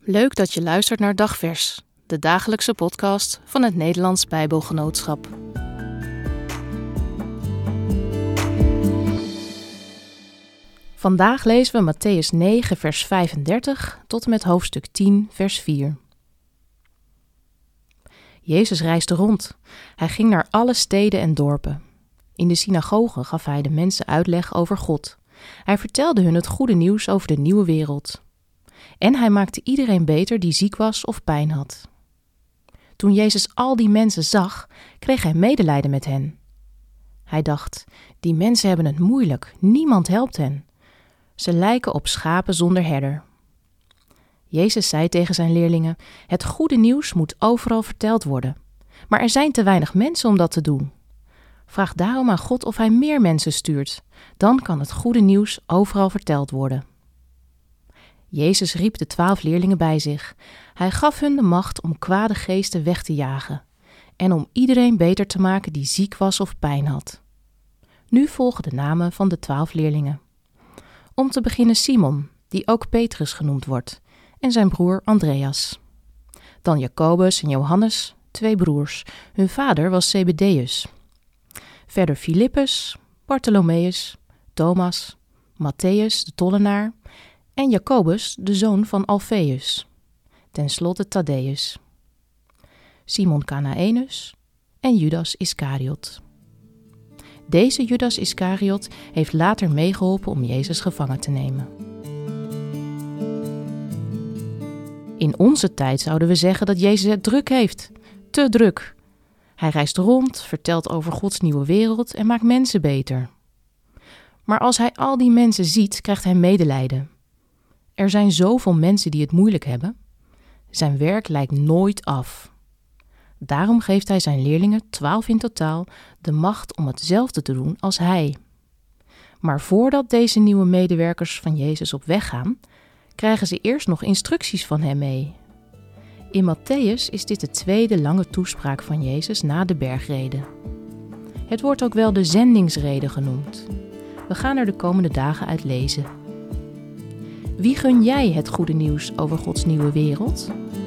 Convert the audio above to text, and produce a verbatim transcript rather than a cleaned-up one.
Leuk dat je luistert naar Dagvers, de dagelijkse podcast van het Nederlands Bijbelgenootschap. Vandaag lezen we Mattheüs negen, vers vijfendertig tot en met hoofdstuk tien, vers vier. Jezus reisde rond. Hij ging naar alle steden en dorpen. In de synagogen gaf hij de mensen uitleg over God. Hij vertelde hun het goede nieuws over de nieuwe wereld. En hij maakte iedereen beter die ziek was of pijn had. Toen Jezus al die mensen zag, kreeg hij medelijden met hen. Hij dacht, die mensen hebben het moeilijk, niemand helpt hen. Ze lijken op schapen zonder herder. Jezus zei tegen zijn leerlingen, het goede nieuws moet overal verteld worden. Maar er zijn te weinig mensen om dat te doen. Vraag daarom aan God of hij meer mensen stuurt. Dan kan het goede nieuws overal verteld worden. Jezus riep de twaalf leerlingen bij zich. Hij gaf hun de macht om kwade geesten weg te jagen en om iedereen beter te maken die ziek was of pijn had. Nu volgen de namen van de twaalf leerlingen. Om te beginnen Simon, die ook Petrus genoemd wordt, en zijn broer Andreas. Dan Jacobus en Johannes, twee broers. Hun vader was Zebedeus. Verder Filippus, Bartholomeus, Thomas, Matthäus de tollenaar en Jacobus, de zoon van Alfeus. Ten slotte Thaddäus, Simon Canaenus en Judas Iscariot. Deze Judas Iscariot heeft later meegeholpen om Jezus gevangen te nemen. In onze tijd zouden we zeggen dat Jezus het druk heeft. Te druk. Hij reist rond, vertelt over Gods nieuwe wereld en maakt mensen beter. Maar als hij al die mensen ziet, krijgt hij medelijden. Er zijn zoveel mensen die het moeilijk hebben. Zijn werk lijkt nooit af. Daarom geeft hij zijn leerlingen, twaalf in totaal, de macht om hetzelfde te doen als hij. Maar voordat deze nieuwe medewerkers van Jezus op weg gaan, krijgen ze eerst nog instructies van hem mee. In Mattheüs is dit de tweede lange toespraak van Jezus na de bergrede. Het wordt ook wel de zendingsrede genoemd. We gaan er de komende dagen uit lezen. Wie gun jij het goede nieuws over Gods nieuwe wereld?